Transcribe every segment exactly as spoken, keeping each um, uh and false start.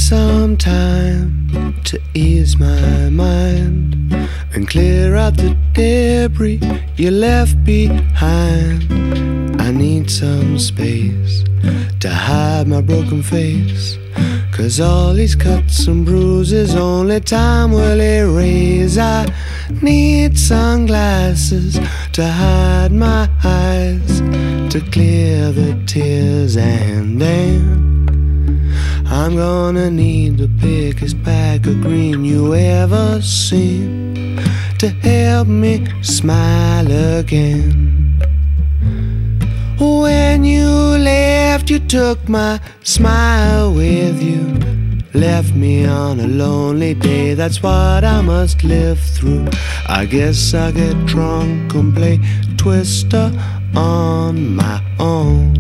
some time to ease my mind and clear out the debris you left behind. I need some space to hide my broken face, 'cause all these cuts and bruises only time will erase. I need sunglasses to hide my eyes, to clear the tears, and then I'm gonna need the biggest bag of green you ever seen to help me smile again. When you left, you took my smile with you, left me on a lonely day. That's what I must live through. I guess I'll get drunk and play Twister on my own.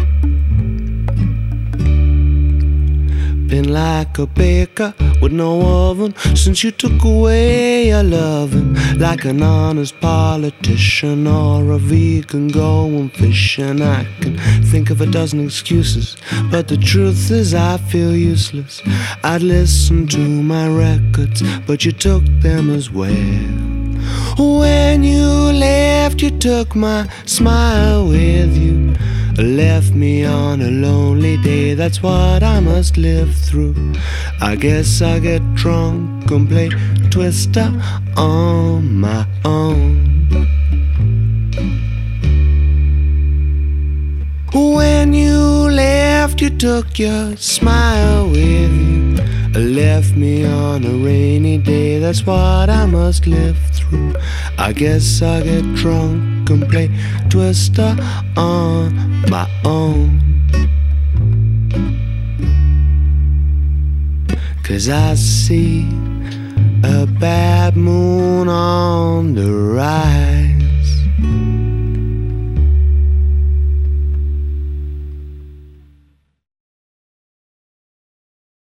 Been like a baker with no oven since you took away your loving, like an honest politician or a vegan going fishing. I can think of a dozen excuses, but the truth is I feel useless. I'd listen to my records, but you took them as well. When you left, you took my smile with you, left me on a lonely day. That's what I must live through. I guess I'll get drunk and play Twister on my own. When you left, you took your smile with you, left me on a rainy day. That's what I must live through. I guess I'll get drunk and play Twister on my own. 'Cause I see a bad moon on the rise.